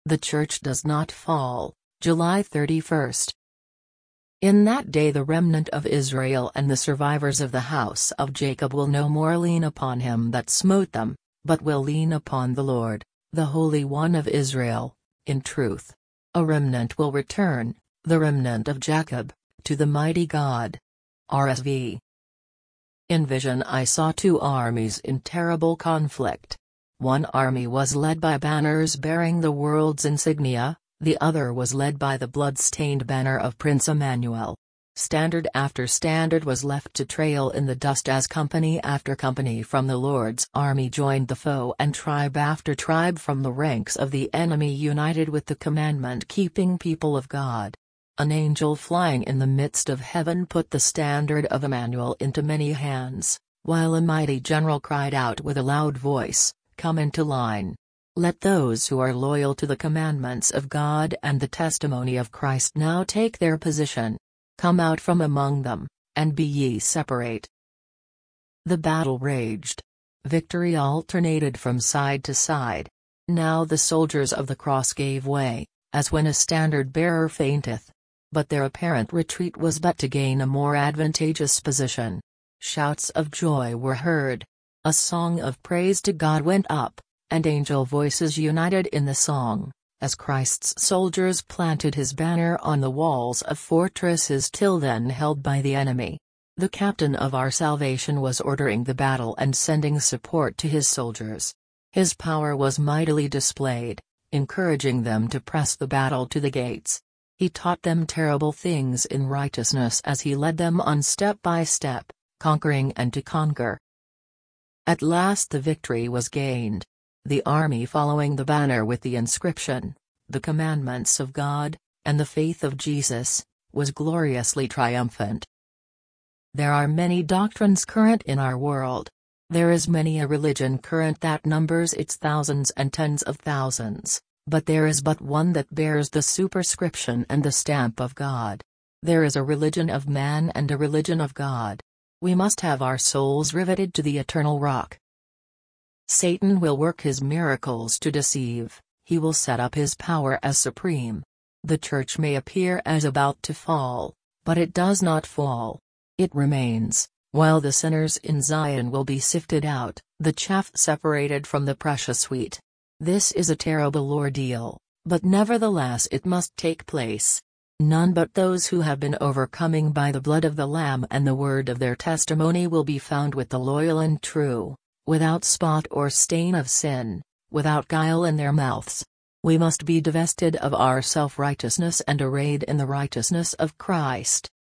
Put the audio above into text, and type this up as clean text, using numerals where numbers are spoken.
The Church does not fall. July 31st. In that day the remnant of Israel and the survivors of the house of Jacob will no more lean upon him that smote them, but will lean upon the Lord, the Holy One of Israel, in truth. A remnant will return, the remnant of Jacob, to the mighty God. RSV. In vision I saw two armies in terrible conflict. One army was led by banners bearing the world's insignia, the other was led by the blood-stained banner of Prince Emmanuel. Standard after standard was left to trail in the dust as company after company from the Lord's army joined the foe, and tribe after tribe from the ranks of the enemy united with the commandment-keeping people of God. An angel flying in the midst of heaven put the standard of Emmanuel into many hands, while a mighty general cried out with a loud voice, "Come into line. Let those who are loyal to the commandments of God and the testimony of Christ now take their position. Come out from among them, and be ye separate." The battle raged. Victory alternated from side to side. Now the soldiers of the cross gave way, as when a standard-bearer fainteth. But their apparent retreat was but to gain a more advantageous position. Shouts of joy were heard. A song of praise to God went up, and angel voices united in the song, as Christ's soldiers planted his banner on the walls of fortresses till then held by the enemy. The captain of our salvation was ordering the battle and sending support to his soldiers. His power was mightily displayed, encouraging them to press the battle to the gates. He taught them terrible things in righteousness as he led them on step by step, conquering and to conquer. At last the victory was gained. The army following the banner with the inscription, "The Commandments of God, and the Faith of Jesus," was gloriously triumphant. There are many doctrines current in our world. There is many a religion current that numbers its thousands and tens of thousands, but there is but one that bears the superscription and the stamp of God. There is a religion of man and a religion of God. We must have our souls riveted to the eternal rock. Satan will work his miracles to deceive, he will set up his power as supreme. The Church may appear as about to fall, but it does not fall. It remains, while the sinners in Zion will be sifted out, the chaff separated from the precious wheat. This is a terrible ordeal, but nevertheless it must take place. None but those who have been overcoming by the blood of the Lamb and the word of their testimony will be found with the loyal and true, without spot or stain of sin, without guile in their mouths. We must be divested of our self-righteousness and arrayed in the righteousness of Christ.